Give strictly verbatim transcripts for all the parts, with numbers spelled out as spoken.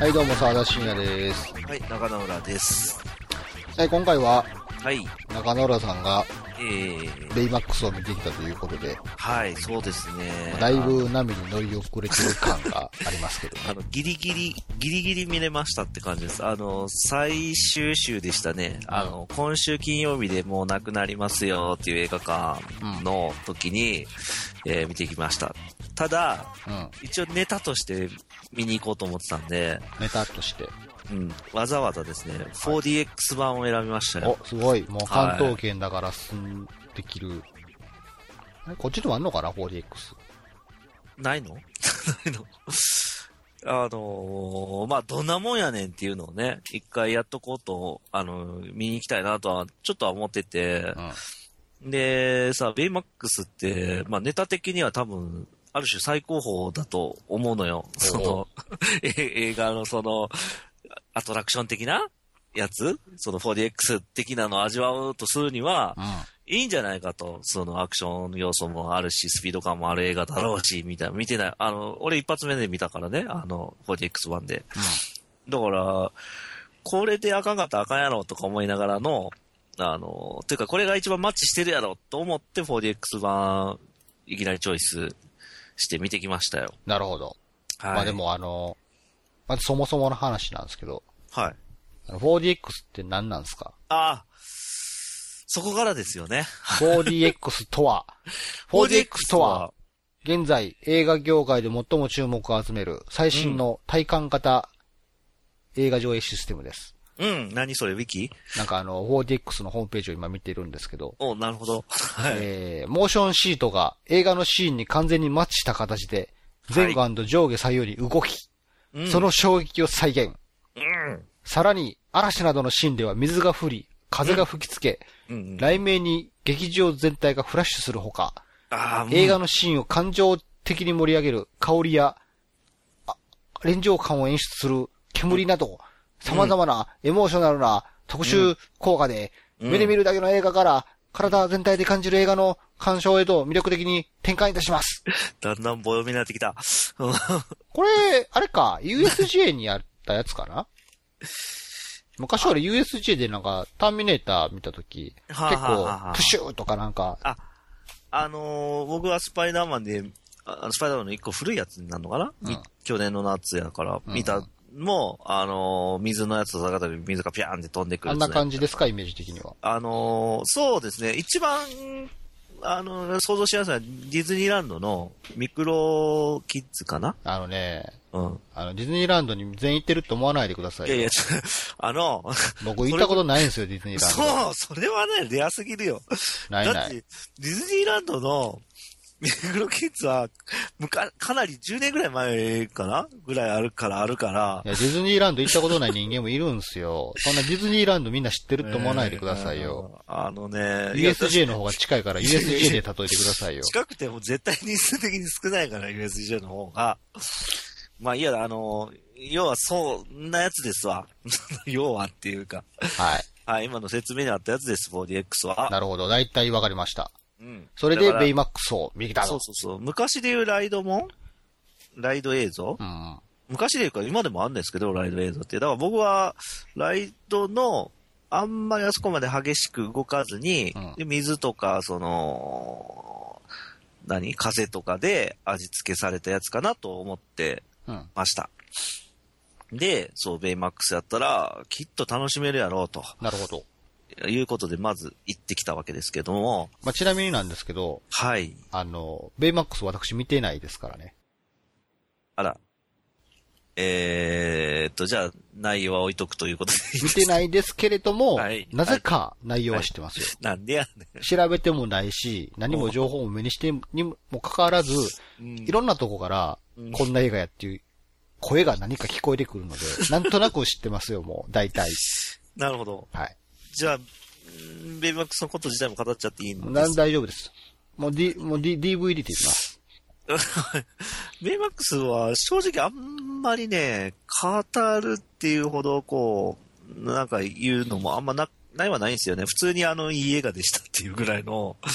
はいどうも沢田信也です。 はい、中野浦です。 はい、今回ははい中野浦さんがえー、 ベイマックスを見てきたということで、 はい、そうですね。 だいぶ波に乗り遅れてる感がありますけど、ね、 あのギリギリギリギリ見れましたって感じです。あの最終週でしたね。あの、うん、今週金曜日でもうなくなりますよっていう映画館の時に、うん、えー、見てきました。ただ、うん、一応ネタとして見に行こうと思ってたんで、 ネタとして。 うん、わざわざですね、フォーディーエックス 版を選びましたよ。 お、すごい。もう関東圏だから進できる。はい、こっちでもあんのかな フォーディーエックス。 ないのないのあのー、まあ、どんなもんやねんっていうのをね、一回やっとこうと、あのー、見に行きたいなとは、ちょっとは思ってて、うん、で、さ、ベイマックスって、まあ、ネタ的には多分、ある種最高峰だと思うのよ。その、映画のその、アトラクション的なやつその フォーディーエックス 的なのを味わうとするには、うん、いいんじゃないかと。そのアクション要素もあるし、スピード感もある映画だろうし、みたいな。見てない。あの、俺一発目で見たからね。あの、フォーディーエックス 版で。うん、だから、これであかんかったらあかんやろとか思いながらの、あの、というかこれが一番マッチしてるやろと思って フォーディーエックス 版、いきなりチョイスして見てきましたよ。 なるほど。はい。まあでもあの、まずそもそもの話なんですけど。 はい。 フォーディーエックス って何なんですか？ ああ。そこからですよね。 フォーディーエックス とは、フォーディーエックス とは、現在映画業界で最も注目を集める最新の体感型映画上映システムです。 うん。何それ、ウィキ？ なんかあの、フォーディーエックス のホームページを今見てるんですけど。 お、なるほど。 はい。えー、モーションシートが映画のシーンに完全にマッチした形で、前後&上下左右に動き、はい、その衝撃を再現。うん。さらに、嵐などのシーンでは水が降り、風が吹きつけ、うんうんうん、雷鳴に劇場全体がフラッシュするほか、あ、うん、映画のシーンを感情的に盛り上げる香りや、臨場感を演出する煙など、様々なエモーショナルな特殊効果で、うん、目で見るだけの映画から、体全体で感じる映画の鑑賞へと魅力的に展開いたします。 だんだん棒読みになってきた。 これ、あれか、ユーエスジェー にやったやつかな？昔俺 ユーエスジェー でなんか、ターミネーター見たとき、結構、プシューとかなんか。 あ、あのー、僕はスパイダーマンで、あスパイダーマンの一個古いやつになるのかな、うん、去年の夏やから、見た、うん、もう、あのー、水のやつと坂で水がピャーンって飛んでくる、 ね。あんな感じですか、イメージ的には。 あのー、そうですね、一番、あのー、想像しやすいのはディズニーランドのミクロキッズかな？ あのね、うん。あの、ディズニーランドに全員行ってるって思わないでくださいよ。 いやいや、あの、 僕行ったことないんですよ、ディズニーランド。そう、それはね、レアすぎるよ。 ないない。 だって、ディズニーランドのミクロキッズは、むか、かなりじゅうねんぐらい前かなぐらいあるから、あるから。 いや、ディズニーランド行ったことない人間もいるんですよ。そんなディズニーランドみんな知ってるって思わないでくださいよ。 えー、あのね、 ユーエスジェー の方が近いから ユーエスジェー で例えてくださいよ。 近くても絶対に数的に少ないから、ユーエスジェー の方が。まあ、いや、あの、要はそんなやつですわ。要はっていうか。 はい。 はい、今の説明にあったやつです、フォーディーエックス は。 なるほど、大体わかりました。うん。それでベイマックスを見たの。 そうそうそう。昔でいうライドもライド映像、うん、昔でいうか今でもあるんですけど、ライド映像って。だから僕は、ライドの、あんまりあそこまで激しく動かずに、うん、で水とか、その、何風とかで味付けされたやつかなと思ってました。うん、で、そう、ベイマックスやったら、きっと楽しめるやろうと。 なるほど。 いうことで、まず行ってきたわけですけども。 まあ、ちなみになんですけど。 はい。 あの、ベイマックス私見てないですからね。 あら。えーっと、じゃあ、内容は置いとくということでいいですか？ 見てないですけれども、はい、なぜか内容は知ってますよ。 はい、なんでやねん。 調べてもないし、何も情報を目にしてにもかかわらず、うん、いろんなとこから、こんな映画やっていう声が何か聞こえてくるので、なんとなく知ってますよ、もう、大体。 なるほど。 はい。 じゃあ、ベイマックスのこと自体も語っちゃっていいのですか？ 大丈夫です。もう、D、もう D、ディーブイディー って言います。 ベイマックスは正直あんまりね、語るっていうほどこう、なんか言うのもあんまな、ないはないんですよね。普通にあのいい映画でしたっていうぐらいの、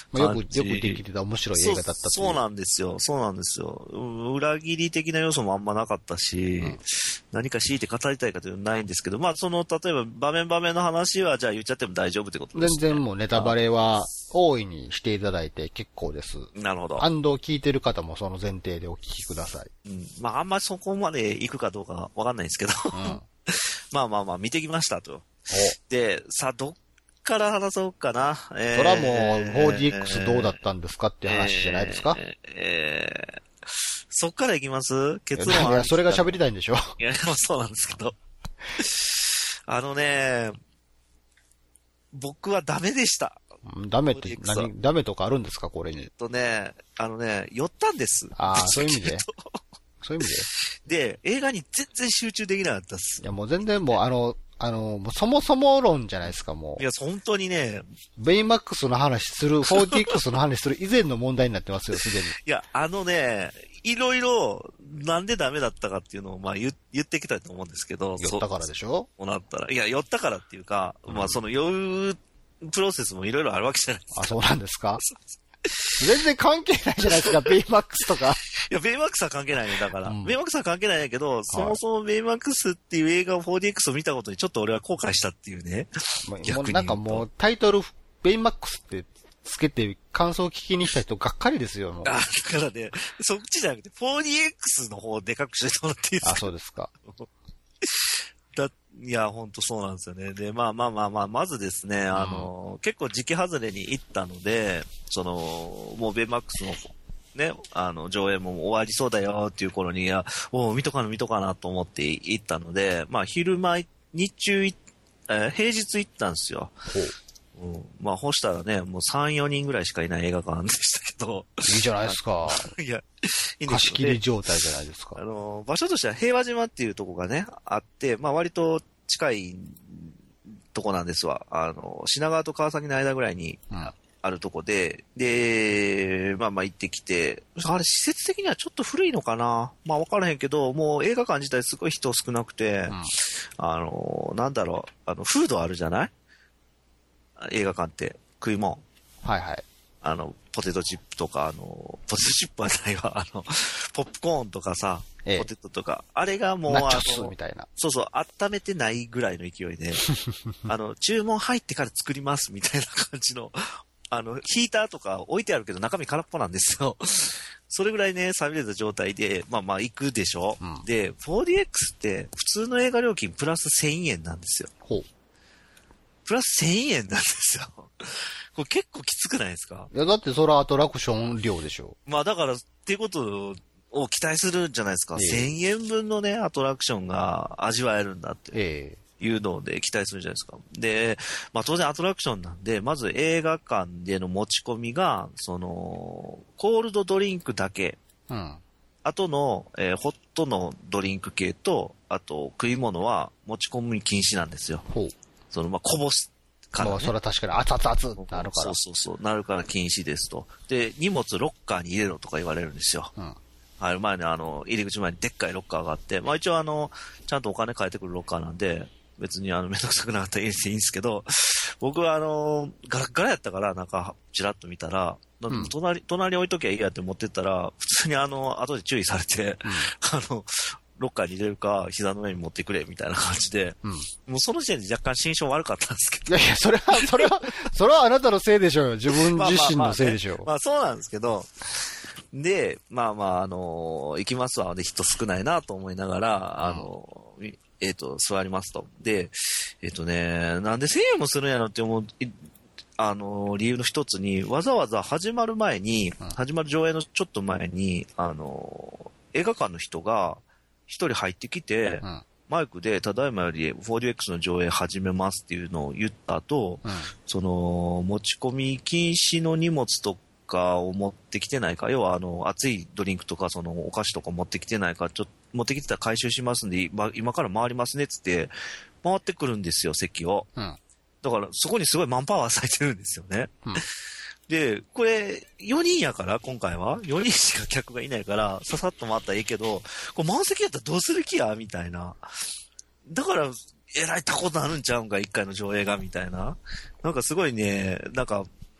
まあ、よく、よくできてた面白い映画だったっていう。 そう、そうなんですよ。そうなんですよ。裏切り的な要素もあんまなかったし、うん、何か強いて語りたいかというのはないんですけど、まあ、その、例えば場面場面の話は、じゃあ言っちゃっても大丈夫ってことですね。 全然もうネタバレは大いにしていただいて結構です。 なるほど。 安藤聞いてる方もその前提でお聞きください。 うん。まあ、あんまりそこまで行くかどうかわかんないんですけど、うん、まあまあまあ、見てきましたと。で、さあ、どっから話そうかな。えー、 それはもう フォーディーエックス どうだったんですかっていう話じゃないですか。 えーえー、そっからいきます結論は。 いや、それが喋りたいんでしょ。 いや、そうなんですけど。あのね、僕はダメでした。 ダメって何、ダメとかあるんですかこれに。 えっとね、あのね、寄ったんです。 ああ、そういう意味でそういう意味でで、映画に全然集中できなかったです。 いや、もう全然もうあの、あの、もうそもそも論じゃないですか、もう。 いや、本当にね。 ベイマックスの話する、フォーディーエックス の話する以前の問題になってますよ、すでに。いや、あのね、いろいろ、なんでダメだったかっていうのを、まあ言、言ってきたと思うんですけど。 寄ったからでしょそうなったら。いや、寄ったからっていうか、うん、まあその酔うプロセスもいろいろあるわけじゃないですか。 あ、そうなんですか全然関係ないじゃないですか、ベイマックスとか。 いや、ベイマックスは関係ないね、だから。うん、ベイマックスは関係ないんだけど、そもそもベイマックスっていう映画を フォーディーエックス を見たことにちょっと俺は後悔したっていうね。 逆になんかもうタイトル、ベイマックスってつけて感想を聞きに来た人がっかりですよ、もう。 あ、だからね、そっちじゃなくて フォーディーエックス の方をでかくしてもらっていいですか？ あ、そうですか。 だいや、ほんとそうなんですよね。で、まあまあまあまあ、まずですね、あの、うん、結構時期外れに行ったので、その、もうベイマックスのね、あの、上映も終わりそうだよっていう頃に、いや、お見とかな見とかなと思って行ったので、まあ昼間、日中、えー、平日行ったんですよ。うん、まあ、ほしたらね、もうさん、よにんぐらいしかいない映画館でしたけど。 いいじゃないですか。 いや、いいんですよ。 貸し切り状態じゃないですか。 あの、場所としては平和島っていうとこがね、あって、まあ割と近いとこなんですわ。あの、品川と川崎の間ぐらいにあるとこで、うん、で、まあまあ行ってきて、あれ施設的にはちょっと古いのかな？まあわからへんけど、もう映画館自体すごい人少なくて、うん、あの、なんだろう、あの、フードあるじゃない？映画館って食い物。 はいはい。 あの、ポテトチップとか、あの、ポテトチップはないわ、あの、ポップコーンとかさ、ええ、ポテトとか、あれがもう、 ナチョスみたいな。 そうそう、温めてないぐらいの勢いで、あの、注文入ってから作りますみたいな感じの、あの、ヒーターとか置いてあるけど中身空っぽなんですよ。それぐらいね、寂れた状態で、まあまあ行くでしょ。うん、で、フォーディーエックス って普通の映画料金プラスせんえんなんですよ。 ほう。 プラスせんえんなんですよ。これ結構きつくないですか？ いや、だってそれはアトラクション料でしょ。 まあだから、っていうことを期待するんじゃないですか。ええ、せんえんぶんのね、アトラクションが味わえるんだっていうので期待するじゃないですか。で、まあ当然アトラクションなんで、まず映画館での持ち込みが、その、コールドドリンクだけ。 うん。 あとの、えー、ホットのドリンク系と、あと食い物は持ち込み禁止なんですよ。 ほう。 その、まあ、こぼすから、ね。 まあ、それは確かに熱々熱々ってなるから。 そうそうそう。なるから禁止ですと。で、荷物ロッカーに入れろとか言われるんですよ。 うん。 はい、前にあの、入り口前にでっかいロッカーがあって、まあ一応あの、ちゃんとお金返ってくるロッカーなんで、別にあの、めんどくさくなかったら入れていいんですけど、僕はあの、ガラッガラやったから、なんか、ちらっと見たら、なんか隣、うん、隣に置いときゃいいやって持ってったら、普通にあの、後で注意されて、うん、あの、ロッカーに入れるか、膝の上に持ってくれ、みたいな感じで、うん、もうその時点で若干心象悪かったんですけど。 いやいや、それは、それは、それはあなたのせいでしょうよ。自分自身のせいでしょう。 まあ、まあまあね、まあそうなんですけど、で、まあまあ、あのー、行きますわ。で、人少ないなと思いながら、うん、あのー、えっ、ー、と、座りますと。で、えっ、ー、とね、なんでせんえんもするんやろって思う、あのー、理由の一つに、わざわざ始まる前に、うん、始まる上映のちょっと前に、あのー、映画館の人が一人入ってきて、うん、マイクで、ただいまより フォーディーエックス の上映始めますっていうのを言った後、うん、その、持ち込み禁止の荷物とかを持ってきてないか、要はあの、熱いドリンクとか、その、お菓子とか持ってきてないか、ちょっと持ってきてたら回収しますんで、今、今から回りますねっつって、回ってくるんですよ、席を。うん、だから、そこにすごいマンパワー割いてるんですよね。うん、で、これ、よにんやから、今回は。よにんしか客がいないから、ささっと回ったらいいけど、これ満席やったらどうする気やみたいな。だから、えらいたことあるんちゃうんか、一回の上映が、みたいな。なんかすごいね、なんか、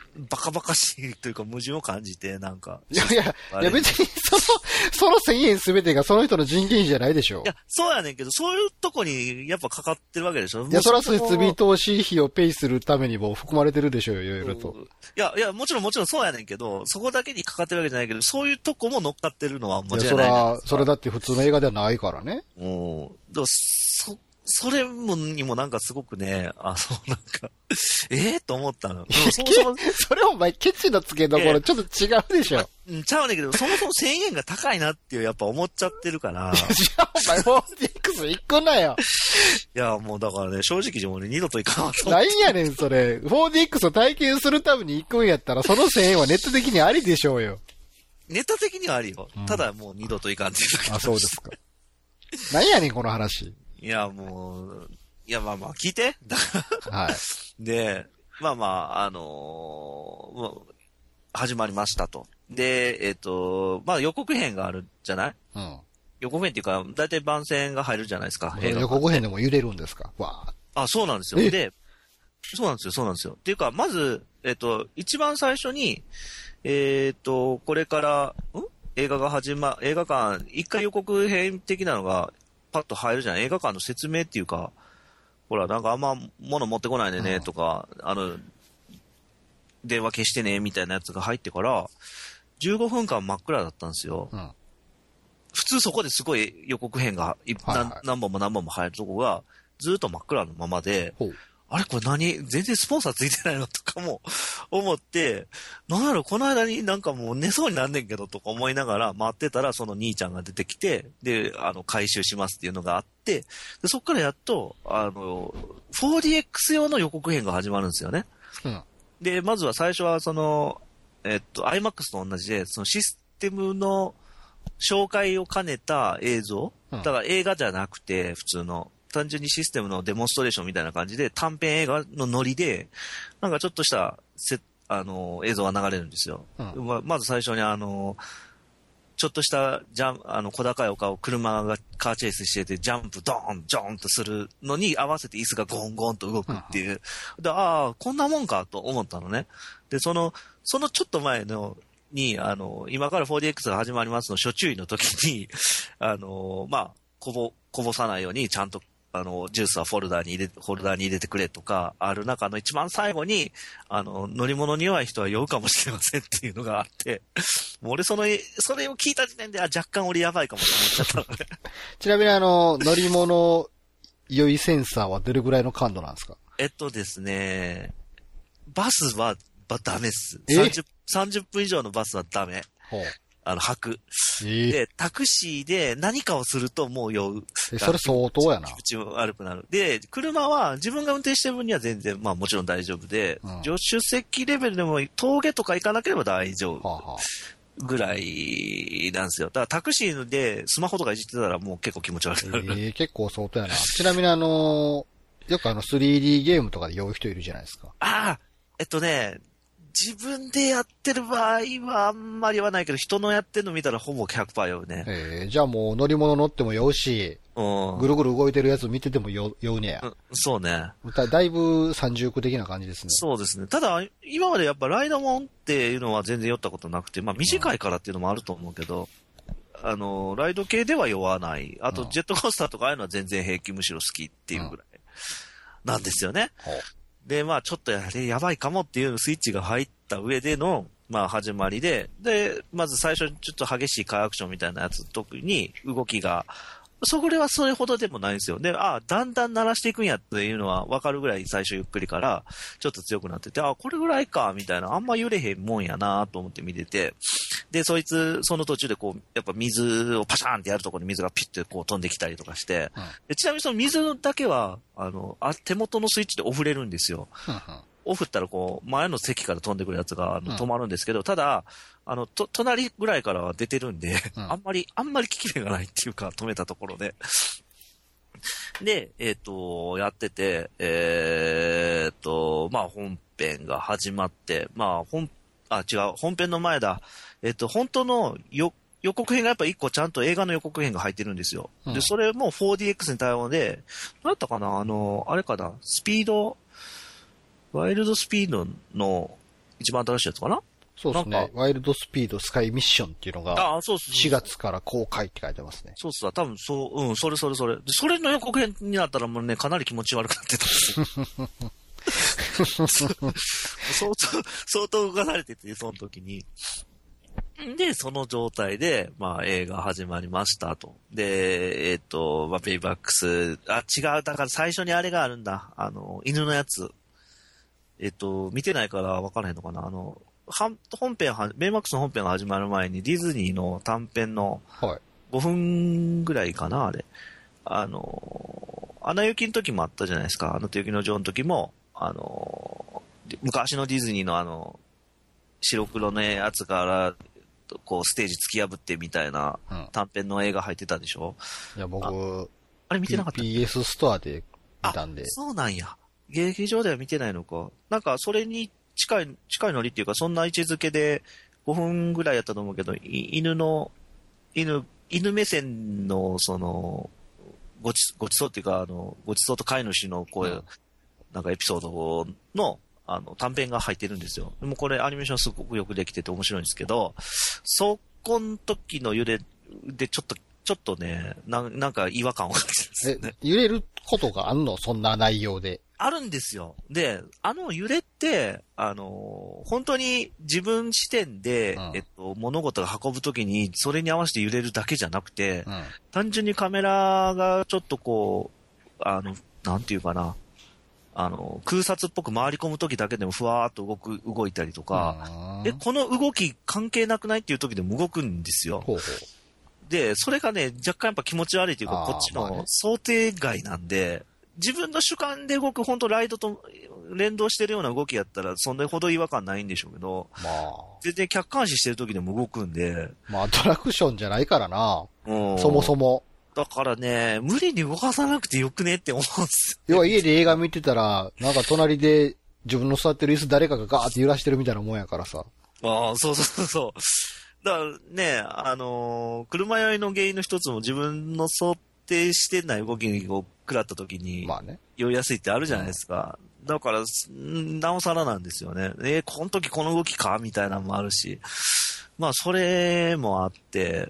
バカバカしいというか矛盾を感じて、なんか。 いやいや、いや別にその、そのせんえんすべてがその人の人件費じゃないでしょ。 いや、そうやねんけど、そういうとこにやっぱかかってるわけでしょ。 いや、そら設備投資費をペイするためにも含まれてるでしょうよ、いろいろと。 いや、いや、もちろんもちろんそうやねんけど、そこだけにかかってるわけじゃないけど、そういうとこも乗っかってるのは間違いない。いや、 そら、それだって普通の映画ではないからね。 うん。でも、そ、それもにもなんかすごくね、あの、なんか、ええー、と思ったの。 そもそもそれお前、ケチのつけどころちょっと違うでしょ。 うん、ちゃうねんけど、そもそもせんえんが高いなっていうやっぱ思っちゃってるから。 じゃあお前 フォーディーエックス 行くなよ。 いや、もうだからね、正直もうね、二度と行かなと。 なんやねん、それ。フォーディーエックス を体験するために行くんやったら、そのせんえんはネット的にありでしょうよ。 ネタ的にはありよ。うん、ただもう二度と行かんっていうだけ。 あ、そうですか。なんやねん、この話。 いや、もう、いや、まあまあ、聞いて。 はい。 で、まあまあ、あのー、始まりましたと。で、えっ、ー、と、まあ予告編があるじゃない？うん。予告編っていうか、だいたい番宣が入るじゃないですか。 予告編でも揺れるんですか？わあ、そうなんですよ。で、そうなんですよ、そうなんですよ。っていうか、まず、えっ、ー、と、一番最初に、えっ、ー、と、これから、ん映画が始ま、映画館、一回予告編的なのがパッと入るじゃない？映画館の説明っていうか、ほら、なんかあんま物持ってこないでね、とか、うん、あの、電話消してね、みたいなやつが入ってから、じゅうごふんかん真っ暗だったんですよ。うん、普通そこですごい予告編が、はいはい、何本も何本も入るとこが、ずっと真っ暗のままで、あれこれ何全然スポンサーついてないのとかも思って、なんやろこの間になんかもう寝そうになんねんけどとか思いながら待ってたらその兄ちゃんが出てきて、で、あの、回収しますっていうのがあって、でそっからやっと、あの、フォーディーエックス 用の予告編が始まるんですよね。うん、で、まずは最初はその、えっと、アイマックス と同じで、そのシステムの紹介を兼ねた映像、だから映画じゃなくて普通の、単純にシステムのデモンストレーションみたいな感じで短編映画のノリで、なんかちょっとしたせあの映像が流れるんですよ。うん、ま, まず最初にあの、ちょっとしたジャンあの小高い丘を車がカーチェイスしてて、ジャンプドーン、ジョーンとするのに合わせて椅子がゴンゴンと動くっていう。うん、で、ああ、こんなもんかと思ったのね。で、その、そのちょっと前の、に、あの、今から フォーディーエックス が始まりますの初注意の時に、あの、まあ、こぼ、こぼさないようにちゃんとあの、ジュースはフォルダーに入れ、フォルダーに入れてくれとか、ある中の一番最後に、あの、乗り物に弱い人は酔うかもしれませんっていうのがあって、もう俺その、それを聞いた時点で、あ、若干俺やばいかもって思っちゃったのね。 ちなみにあの、乗り物酔いセンサーはどれぐらいの感度なんですか？ えっとですね、バスは、ば、ダメっす。さんじゅう、さんじゅっぷん以上のバスはダメ。ほう。あの、吐く。えー、で、タクシーで何かをするともう酔う。 それ相当やな。 気持ち悪くなる。で、車は自分が運転してる分には全然、まあもちろん大丈夫で、うん、助手席レベルでも峠とか行かなければ大丈夫。はあはあ、ぐらいなんですよ。だからタクシーでスマホとかいじってたらもう結構気持ち悪くなる。 えー、結構相当やな。ちなみにあのー、よくあの スリーディー ゲームとかで酔う人いるじゃないですか。 ああ、えっとね、自分でやってる場合はあんまりはないけど、人のやってるの見たらほぼ ひゃくパーセント 酔うね。 えー、じゃあもう乗り物乗っても酔うし、うん、ぐるぐる動いてるやつ見てても酔うねや、うん。 そうね。 だ, だいぶ三重苦的な感じですね。 そうですね。ただ、今までやっぱライドモンっていうのは全然酔ったことなくて、まあ短いからっていうのもあると思うけど、うん、あの、ライド系では酔わない。あと、ジェットコースターとかああいうのは全然平気、むしろ好きっていうぐらいなんですよね。うんで、まあちょっとやはりやばいかもっていうスイッチが入った上での、まあ始まりで、で、まず最初にちょっと激しいカーアクションみたいなやつ、特に動きが、それはそれほどでもないんですよ。で、ああ、だんだん鳴らしていくんやっていうのは分かるぐらい最初ゆっくりから、ちょっと強くなってて、ああ、これぐらいか、みたいな、あんま揺れへんもんやなと思って見てて、で、そいつ、その途中でこう、やっぱ水をパシャーンってやるところに水がピッてこう飛んできたりとかして、うん、でちなみにその水だけは、あの、あ手元のスイッチでオフれるんですよ。うんうん、オフったらこう、前の席から飛んでくるやつがあの止まるんですけど、うん、ただ、あの、と、隣ぐらいからは出てるんで、うん、あんまり、あんまり効き目がないっていうか、止めたところで。で、えっと、やってて、えー、っと、まあ本編が始まって、まあ本、あ、違う、本編の前だ。えっと、本当のよ予告編がやっぱ一個ちゃんと映画の予告編が入ってるんですよ。うん、で、それも フォーディーエックス に対応で、どうやったかなあの、あれかなスピード、ワイルドスピードの一番新しいやつかな？ そうですね。ワイルドスピードスカイミッションっていうのが、 あ、そうそうしがつから公開って書いてますね。 そうそう、多分そう、うん、それそれそれ。それの予告編になったらもうね、かなり気持ち悪くなってた相当、相当動かされてて、その時に。で、その状態で、まあ映画始まりましたと。で、えっと、まあペイバックス、あ、違う、だから最初にあれがあるんだ。あの、犬のやつ。えっと、見てないから分からへんのかな。あの、本編は、ベイマックスの本編が始まる前にディズニーの短編のごふんぐらいかな、あれ。あの、アナ雪の時もあったじゃないですか。アナと雪の女王の時も、あの、昔のディズニーのあの、白黒のやつから、こう、ステージ突き破ってみたいな短編の映画入ってたでしょ？ うん、いや、僕、あ、 あれ見てなかった？ ピーエス ストアで見たんで。 そうなんや。劇場では見てないのか。なんか、それに近い、近いノリっていうか、そんな位置づけでごふんぐらいやったと思うけど、犬の、犬、犬目線の、その、ごち、ごちそうっていうか、あの、ごちそうと飼い主のこういう、うん、なんかエピソードの、あの、短編が入ってるんですよ。でもこれアニメーションすごくよくできてて面白いんですけど、そこの時の揺れでちょっと、ちょっとね、な、なんか違和感を感じるんですよね。 え、揺れることがあんの？そんな内容で。 あるんですよ。で、あの揺れって、あの、本当に自分視点で、うん、えっと、物事が運ぶときに、それに合わせて揺れるだけじゃなくて、うん、単純にカメラがちょっとこう、あの、なんていうかな、あの、空撮っぽく回り込むときだけでもふわーっと動く、動いたりとか、え、この動き関係なくないっていうときでも動くんですよ。ほうほう。で、それがね、若干やっぱ気持ち悪いというか、こっちの想定外なんで、自分の主観で動く、本当ライドと連動してるような動きやったら、そんなほど違和感ないんでしょうけど、まあ、全然客観視してる時でも動くんで。 まあ、アトラクションじゃないからな。うん。そもそも。 だからね、無理に動かさなくてよくねって思うんですよ。要は家で映画見てたら、なんか隣で自分の座ってる椅子誰かがガーって揺らしてるみたいなもんやからさ。 ああ、そうそうそう。だからね、あのー、車酔いの原因の一つも自分の想定してない動きにこう、食らった時に、まあね。酔いやすいってあるじゃないですか。うん、だから、なおさらなんですよね。えー、この時この動きかみたいなのもあるし。まあ、それもあって、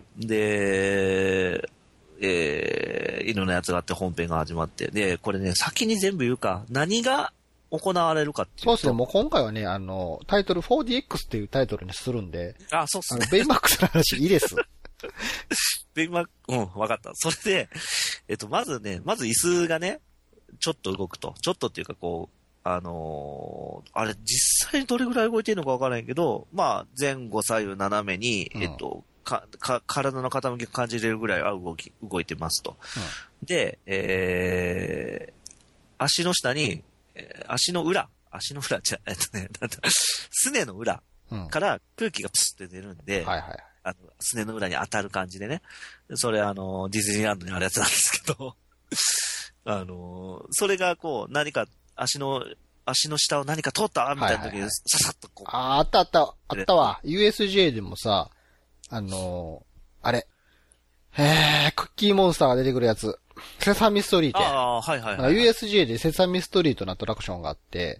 で、えー、犬のやつがあって本編が始まって。で、これね、先に全部言うか。何が行われるかっていうと。 そうですね。もう今回はね、あの、タイトル フォーディーエックス っていうタイトルにするんで。 あ、そうっすね。 ベイマックスの話いいです。 ベイマック、うん、わかった。それで、えっと、まずね、まず椅子がね、ちょっと動くと。ちょっとっていうかこう、あのー、あれ、実際にどれぐらい動いてるのかわからないけど、まあ、前後左右斜めに、えっと、うん、か、か、体の傾きを感じれるぐらいは動き、動いてますと。うん、で、えー、足の下に、えー、足の裏、足の裏、じゃ、えっとね、なんだ、すねの裏から空気がプスって出るんで、うん、はいはい。あの、すねの裏に当たる感じでね。それあの、ディズニーランドにあるやつなんですけど、あの、それがこう、何か足の、足の下を何か通ったみたいな時に、ささっとこう。 ああ、あったあった、あったわ。ユーエスジェー でもさ、あのー、あれ。えー、クッキーモンスターが出てくるやつ。セサミストリート。 ああ、はいはいはい、はい。 ユーエスジェー でセサミストリートのアトラクションがあって、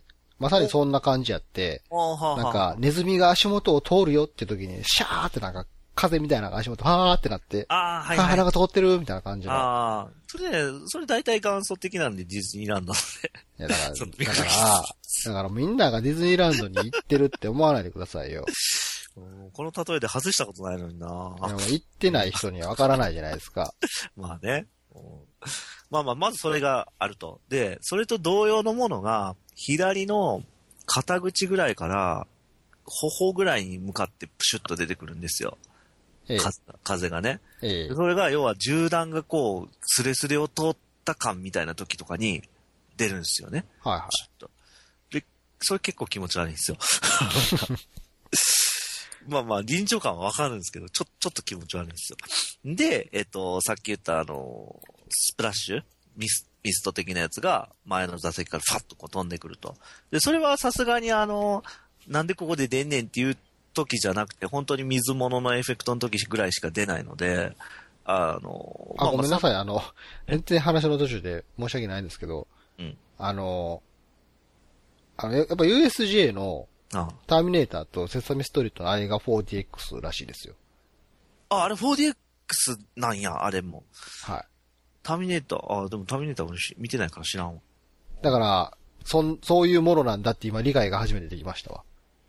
まさにそんな感じやって、なんか、ネズミが足元を通るよって時に、シャーってなんか、風みたいなのが足元、はーってなって、 ああ、はいはい。 鼻が通ってるみたいな感じの。 ああ、それね、それ大体元祖的なんで、ディズニーランドで。 いや、だから、だから、だからみんながディズニーランドに行ってるって思わないでくださいよ。 この例えで外したことないのにな。 いや、行ってない人にはわからないじゃないですか。 まあね。まあまあ、まずそれがあると。で、それと同様のものが、左の肩口ぐらいから、頬ぐらいに向かってプシュッと出てくるんですよ。ええ、風がね、ええ。それが要は銃弾がこう、スレスレを通った感みたいな時とかに出るんですよね。 はいはい。 で、それ結構気持ち悪いんですよ。まあまあ、臨場感はわかるんですけど、ちょ、ちょっと気持ち悪いんですよ。で、えっと、さっき言ったあの、スプラッシュミス、ミスト的なやつが前の座席からファッとこう飛んでくると。で、それはさすがにあの、なんでここで出んねんっていう時じゃなくて、本当に水物のエフェクトの時ぐらいしか出ないので、あの、 あ、まあ、ごめんなさい、あの、全然話の途中で申し訳ないんですけど、うん、あの、あの、やっぱ ユーエスジェー のああターミネーターとセサミストリートのあれが フォーディーエックス らしいですよ。 あ、あれ フォーディーエックス なんや、あれも。 はい。 ターミネーター、あ、でもターミネーター俺見てないから知らんわ。 だから、そん、そういうものなんだって今理解が初めてできましたわ。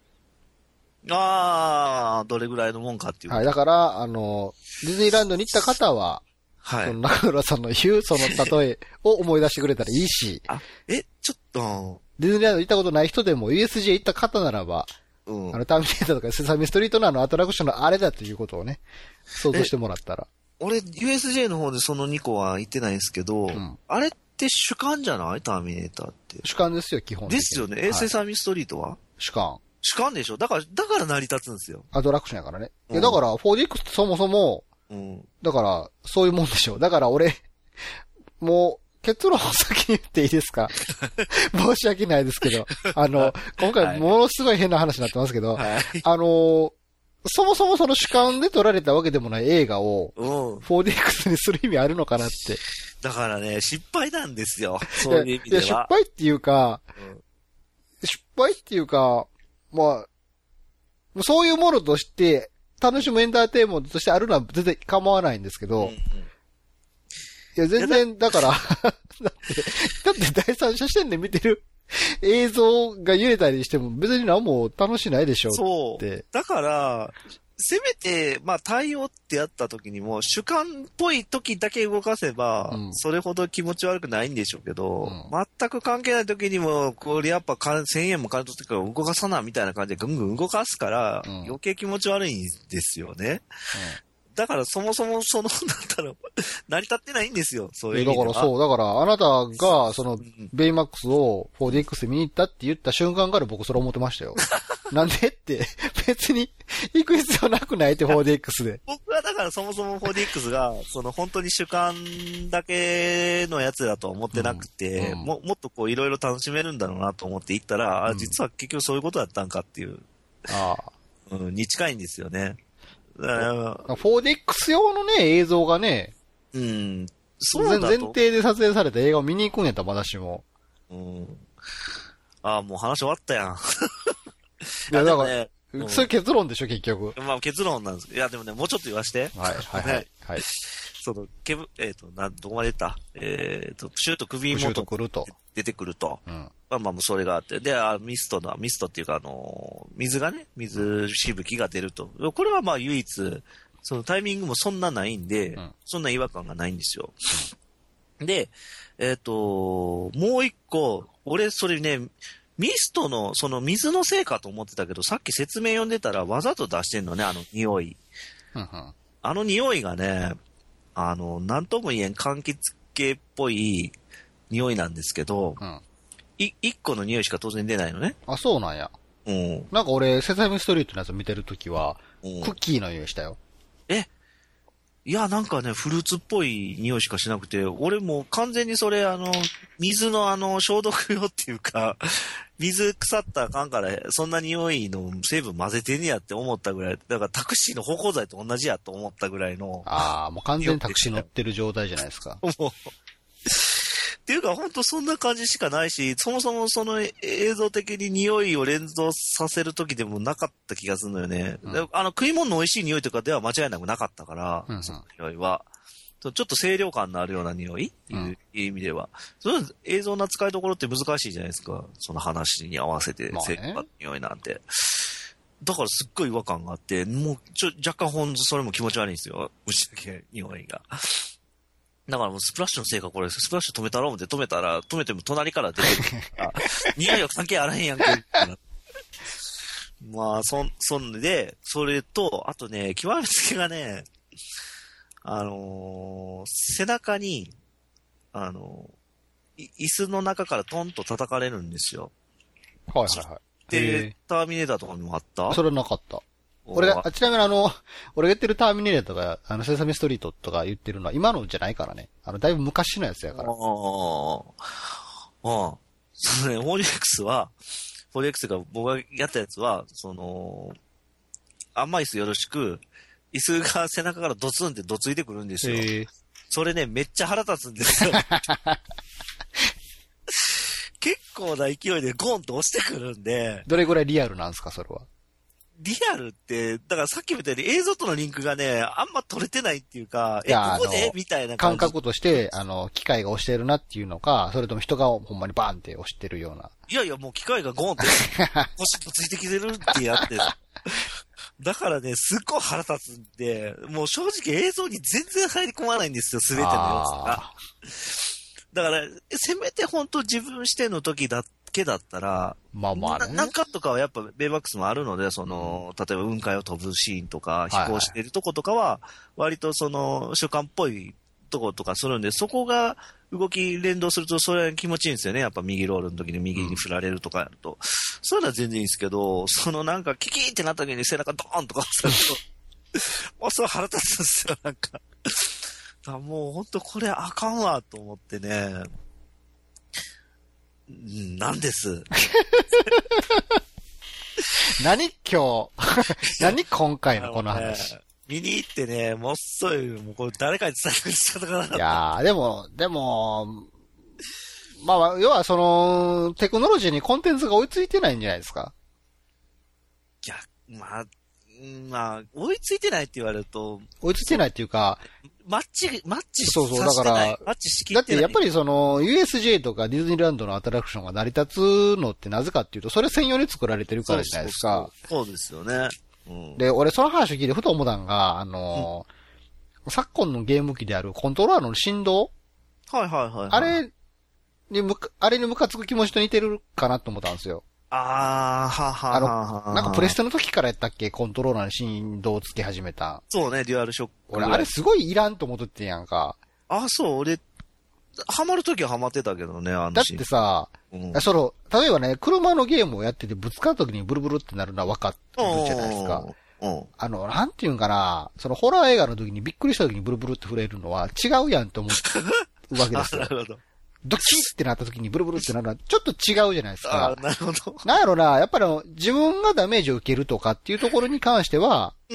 ああ、どれぐらいのもんかっていう。 はい。だから、あの、ディズニーランドに行った方は、 はい。 その中村さんの言うその例えを思い出してくれたらいいし、 あ、え、ちょっと、 ディズニーランド行ったことない人でも ユーエスジェー 行った方ならば、 うん。 あの、ターミネーターとかセサミストリートのあのアトラクションのあれだということをね、想像してもらったら。 俺、ユーエスジェー の方でそのにこは行ってないんですけど、 うん、 あれって主観じゃないターミネーターって。 主観ですよ、基本的に。 ですよね。え、セサミストリートは主観。 主観でしょだから、だから成り立つんですよ。 アトラクションやからね。 うん、 いや、だから フォーディーエックス ってそもそも、 うん、 だから、そういうもんでしょ。だから俺、もう、結論を先に言っていいですか申し訳ないですけど、あの、今回ものすごい変な話になってますけど、はい、あの、そもそもその主観で撮られたわけでもない映画を、フォーディーエックス にする意味あるのかなって。 だからね、失敗なんですよ。そういう意味では。 いや、失敗っていうか、うん、失敗っていうか、まあ、そういうものとして、楽しむエンターテインメントとしてあるのは全然構わないんですけど、うんうん、いや、全然、だから、だって、だって第三者視点で見てる映像が揺れたりしても別に何も楽しないでしょうって。そう。 だから、せめて、まあ対応ってやった時にも、主観っぽい時だけ動かせば、うん、それほど気持ち悪くないんでしょうけど、うん、全く関係ない時にも、これやっぱせんえんも金取ってから動かさなみたいな感じでぐんぐん動かすから、うん、余計気持ち悪いんですよね。うんだからそもそもその、なんだろう、成り立ってないんですよ、そういう意味では。 だからそう、だからあなたが、その、ベイマックスを フォーディーエックス で見に行ったって言った瞬間から僕それ思ってましたよ。なんでって、別に行く必要なくないって フォーディーエックス で。 僕はだからそもそも フォーディーエックス が、その本当に主観だけのやつだと思ってなくて、うんうん、ももっとこういろいろ楽しめるんだろうなと思って行ったら、うん、あ、実は結局そういうことだったんかっていう、ああ、うん、に近いんですよね。 フォーディーエックス 用のね、映像がね、 うん。 そうだと前提で撮影された映画を見に行くんやったら私も。 うん。ああ、もう話終わったやん。 いや、だから、ね、うん、そういう結論でしょ、結局。 まあ結論なんです。いや、でもね、もうちょっと言わして。 はい、はい、はい。はい。 その、ケブ、えっ、ー、と、な、どこまで言ったえっ、ー、と、シュート首元シュート来ると。 出てくると。うん。まあまあ、それがあって。で、あミストの、ミストっていうか、あの、水がね、水しぶきが出ると。これはまあ唯一、そのタイミングもそんなないんで、うん、そんな違和感がないんですよ。うん、で、えっ、ー、と、もう一個、俺、それね、ミストの、その水のせいかと思ってたけど、さっき説明読んでたらわざと出してんのね、あの匂い。うんうん、あの匂いがね、あの、なんとも言えん柑橘系っぽい匂いなんですけど、うん、い、一個の匂いしか当然出ないのね。 あ、そうなんや。うん。なんか俺、セサミストリートのやつ見てるときは、うん、クッキーの匂いしたよ。 えいや、なんかね、フルーツっぽい匂いしかしなくて、俺もう完全にそれ、あの、水のあの、消毒用っていうか、水腐ったらあかんから、そんな匂いの成分混ぜてんねやって思ったぐらい、だからタクシーの芳香剤と同じやと思ったぐらいの。 ああ、もう完全にタクシー乗ってる状態じゃないですか。もう。 っていうか、ほんとそんな感じしかないし、そもそもその映像的に匂いを連想させる時でもなかった気がするのよね。うん、あの、食い物の美味しい匂いとかでは間違いなくなかったから、うんうん、その匂いは。ちょっと清涼感のあるような匂いっていう意味では。うん、その映像の使いどころって難しいじゃないですか。その話に合わせて、清涼感の匂いなんて。だからすっごい違和感があって、もうちょ、若干ほんとそれも気持ち悪いんですよ。虫だけ匂いが。だからもうスプラッシュのせいかこれ、スプラッシュ止めたろう思って止めたら、止めても隣から出てくるから、匂いは関係あらへんやんけ。まあ、そん、そんで、それと、あとね、極めつけがね、あのー、背中に、あのー、椅子の中からトンと叩かれるんですよ。 はいはいはい。 で、ターミネーターとかにもあった？ それなかった。俺が、ちなみにあの、俺が言ってるターミネーターとか、あの、セサミストリートとか言ってるのは今のじゃないからね。あの、だいぶ昔のやつやから。ああ。 ああ。そのね、フォーディーエックス は、フォーディーエックス が僕がやったやつは、その、甘い椅子よろしく、椅子が背中からドツンってドついてくるんですよ。それね、めっちゃ腹立つんですよ。結構な勢いでゴンと押してくるんで。 どれぐらいリアルなんですか、それは。 リアルって、だからさっきみたいに映像とのリンクがね、あんま取れてないっていうか、え、ここでみたいな感じ。 感覚として、あの、機械が押してるなっていうのか、それとも人がほんまにバーンって押してるような。 いやいや、もう機械がゴンって、ポシッとついてきてるってやって。だからね、すっごい腹立つんで、もう正直映像に全然入り込まないんですよ、すべての要素が。だから、せめて本当自分視点の時だけだったら、 まあまあね。 なんかとかはやっぱベイマックスもあるので、その、例えば雲海を飛ぶシーンとか、飛行してるとことかは、割とその、主観っぽいとことかするんで、そこが動き連動すると、それは気持ちいいんですよね。やっぱ右ロールの時に右に振られるとかやると。うん、そういうのは全然いいんですけど、そのなんかキキーってなった時に背中ドーンとか押すと、もうそれ腹立つんですよ、なんか。だもうほんとこれあかんわと思ってね。なんです。 何今日何今回のこの話。 ね、見に行ってね、もっそい、もうこれ誰かに伝える仕方がなかった。 いやー、でも、でも、まあ、要はその、テクノロジーにコンテンツが追いついてないんじゃないですか。 いや、まあ、まあ、追いついてないって言われると。 追いついてないっていうか、 マッチ、マッチそうそう、だから、 マッチしきってない。だってやっぱりその、ユーエスジェー とかディズニーランドのアトラクションが成り立つのってなぜかっていうと、それ専用に作られてるからじゃないですか。 そうそうそう、そうですよね。うん、で、 俺その話を聞いてふと思ったのが、あの、うん、昨今のゲーム機であるコントローラーの振動、 はいはいはい、はい。 あれにむか、あれにムカつく気持ちと似てるかなと思ったんですよ。 あー、はははあの、なんかプレステの時からやったっけ、コントローラーに振動をつけ始めた。 そうね、デュアルショック。 俺、あれすごいいらんと思っててんやんか。 あ、そう、俺、ハマる時はハマってたけどね、あのだってさ、うん、その、例えばね、車のゲームをやっててぶつかった時にブルブルってなるのは分かってるじゃないですか。あの、なんていうんかな、そのホラー映画の時にびっくりした時にブルブルって触れるのは違うやんと思うわけですよ。 なるほど。 ドキッってなった時にブルブルってなるのはちょっと違うじゃないですか。 あ、なるほど。 なんやろな、やっぱり自分がダメージを受けるとかっていうところに関しては、うん、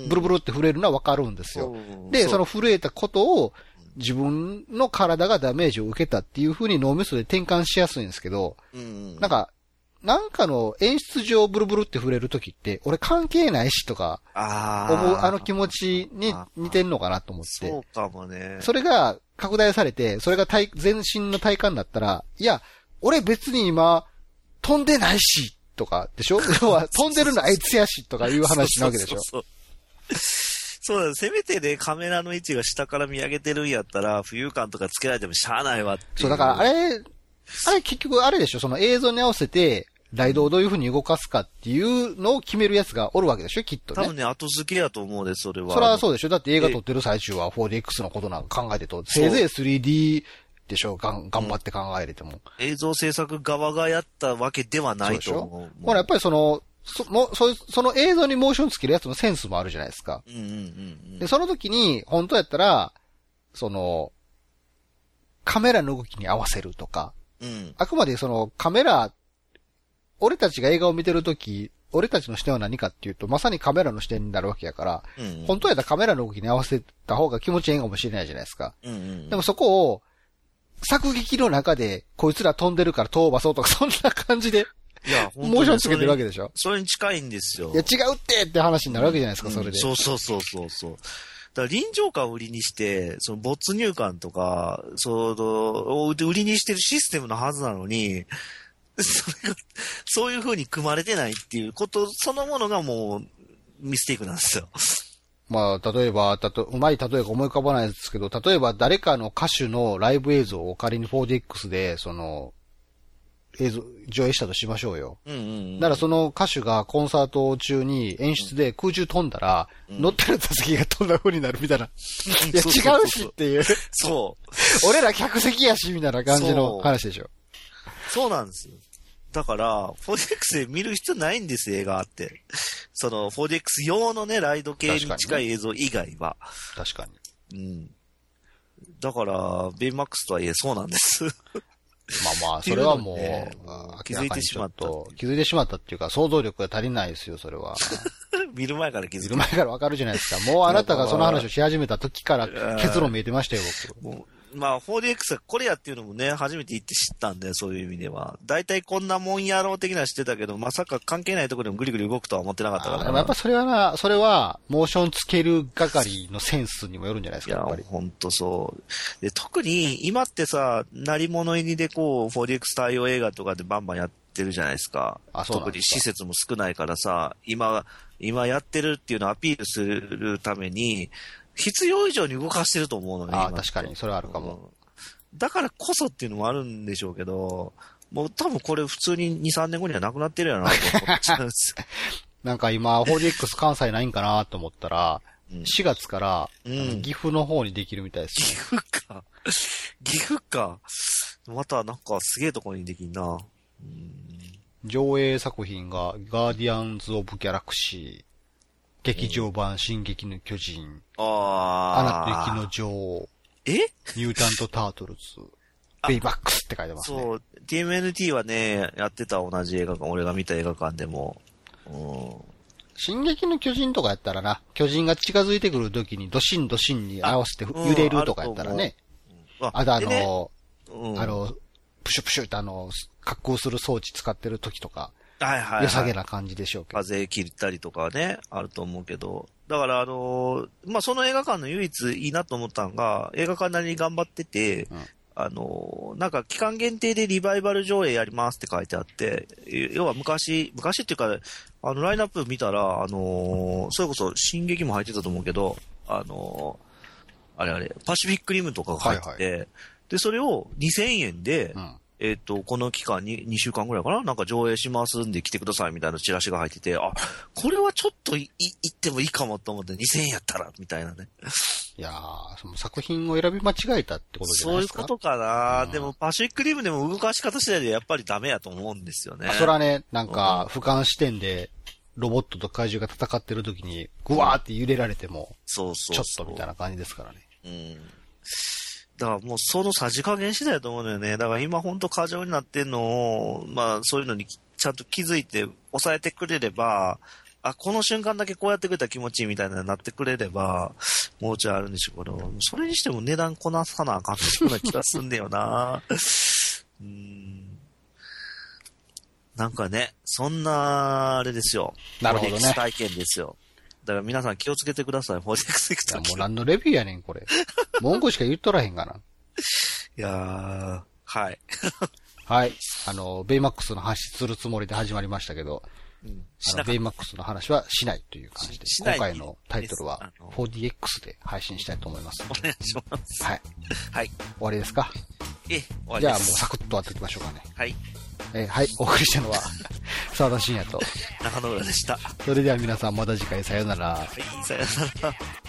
ブルブルって触れるのは分かるんですよ。で、その震えたことを自分の体がダメージを受けたっていう風に脳みそで転換しやすいんですけど、うん、なんか、なんかの演出上ブルブルって触れるときって、俺関係ないしとか、思うあの気持ちに似てんのかなと思って。 そうかもね。 それが拡大されて、それが体全身の体感だったら、いや、俺別に今、飛んでないし、とか、でしょ要は、飛んでるのあいつやし、とかいう話なわけでしょそうそうそうそうだ、せめてね、カメラの位置が下から見上げてるんやったら、浮遊感とかつけられてもしゃあないわっていう。 そう、だからあれ、あれ結局あれでしょその映像に合わせて、ライドをどういう風に動かすかっていうのを決めるやつがおるわけでしょきっとね。 多分ね、後付けやと思うで、それは。 それはそうでしょだって映画撮ってる最中は フォーディーエックス のことなんか考えてと、せいぜい スリーディー でしょがん頑張って考えれても、うん。 映像制作側がやったわけではないと思う。 うほら、やっぱりその、そもそその映像にモーションつけるやつのセンスもあるじゃないですか。 うんうんうんうん、 で、その時に、本当やったら、その、カメラの動きに合わせるとか、うん、あくまでそのカメラ、俺たちが映画を見てるとき、俺たちの視点は何かっていうと、まさにカメラの視点になるわけやから、うんうん、本当やったらカメラの動きに合わせた方が気持ちいいかもしれないじゃないですか。うんうん、でもそこを、作劇の中で、こいつら飛んでるから飛ばそうとか、そんな感じで、いや、モーションつけてるわけでしょ。 それに近いんですよ。 いや、違うってって話になるわけじゃないですか、うん、それで。 そうそうそうそうそう。だから臨場感を売りにして、その没入感とか、その、売りにしてるシステムのはずなのに、それが、そういう風に組まれてないっていうことそのものがもう、ミステイクなんですよ。 まあ、例えば、たと、うまい例えが思い浮かばないですけど、例えば誰かの歌手のライブ映像を仮に フォーディーエックス で、その、映像、上映したとしましょうよ。うんうんうん。だからその歌手がコンサート中に演出で空中飛んだら、うん、乗ってる座席が飛んだ風になるみたいな。うん、いや、違うしっていう。 そう。 俺ら客席やし、みたいな感じの話でしょ。 そうなんですよ。だから、フォーディーエックス で見る必要ないんです、映画って。その、フォーディーエックス 用のね、ライド系に近い映像以外は。 確かに。 うん。だから、ベイマックスとはいえそうなんです。 まあまあ、それはもう、ね、 気づいてしまった。 気づいてしまったっていうか、想像力が足りないですよ、それは。 見る前から気づく。 見る前からわかるじゃないですか。もうあなたがその話をし始めた時から結論見えてましたよ、僕。もまあ、フォーディーエックス がこれやっていうのもね、初めて言って知ったんで、そういう意味では。大体こんなもんやろう的なの知ってたけど、まさか関係ないところでもグリグリ動くとは思ってなかったからでもやっぱそれはな、それは、モーションつける係のセンスにもよるんじゃないですか、やっぱり。 いや、ほんとそう。で、特に、今ってさ、鳴り物入りでこう、フォーディーエックス 対応映画とかでバンバンやってるじゃないですか。 あ、そうなんですか。 特に施設も少ないからさ、今、今やってるっていうのをアピールするために、必要以上に動かしてると思うのね。 あ、確かに、それはあるかも。 だからこそっていうのもあるんでしょうけど、もう多分これ普通にに、さんねんごにはなくなってるやなと思っちゃうんですよ。 なんか今、フォーディーエックス 関西ないんかなと思ったら、うん、しがつから、うん、岐阜の方にできるみたいです。 岐阜か。岐阜か。またなんかすげえところにできんな。うん、 上映作品が、ガーディアンズ・オブ・ギャラクシー、劇場版、進撃の巨人、 あアナと雪の女王、 えミュータント・タートルズ、ベイバックスって書いてますね。 そう、ティーエムエヌティー はね、やってた同じ映画館、俺が見た映画館でも。うん、 進撃の巨人とかやったらな、巨人が近づいてくるときにドシンドシンに合わせて揺れるとかやったらね。あ, あとあの、ねうん、あの、プシュプシュってあの、滑空する装置使ってるときとか、 はいはい、はい。 良さげな感じでしょうけど。 風切ったりとかね、あると思うけど。だからあのー、まあ、その映画館の唯一いいなと思ったのが、映画館なりに頑張ってて、うん、あのー、なんか期間限定でリバイバル上映やりますって書いてあって、要は昔、昔っていうか、あの、ラインナップ見たら、あのー、それこそ進撃も入ってたと思うけど、あのー、あれあれ、パシフィックリムとかが入ってて、はいはい、で、それをにせんえんで、うんえっと、この期間ににしゅうかんぐらいかななんか上映しますんで来てくださいみたいなチラシが入ってて、あ、これはちょっとい行ってもいいかもと思ってにせんえんやったら、みたいなね。 いやー、その作品を選び間違えたってことじゃないですか。 そういうことかな、うん、でもパシフィックリムでも動かし方次第でやっぱりダメやと思うんですよね。 あ、それはね、なんか、俯瞰視点でロボットと怪獣が戦ってる時に、ぐわーって揺れられても、 そうそうそう。 ちょっとみたいな感じですからね。 うん。だからもうそのさじ加減次第だと思うんだよね。だから今ほんと過剰になってんのを、まあそういうのにちゃんと気づいて抑えてくれれば、あ、この瞬間だけこうやってくれたら気持ちいいみたいなになってくれれば、もうちょいあるんでしょうけど、それにしても値段こなさなあかんような気がすんだよな。うーん。なんかね、そんな、あれですよ。 なるほどね。 体験ですよ。だから皆さん気をつけてください、フォーディーエックス行くとき。 いや、もう何のレビューやねん、これ。文句しか言っとらへんがな。 いやー、はい。 はい。あの、ベイマックスの話するつもりで始まりましたけど、うん、あのベイマックスの話はしないという感じで、今回のタイトルは フォーディーエックス で配信したいと思います。 お願いします。 はい。 はい。 終わりですか？ え、終わりです。 じゃあもうサクッと終わっていきましょうかね。 はい。 えー、はい。お送りしたのは、沢田信也と中野浦でした。 それでは皆さんまた次回さよなら。はい、さよなら。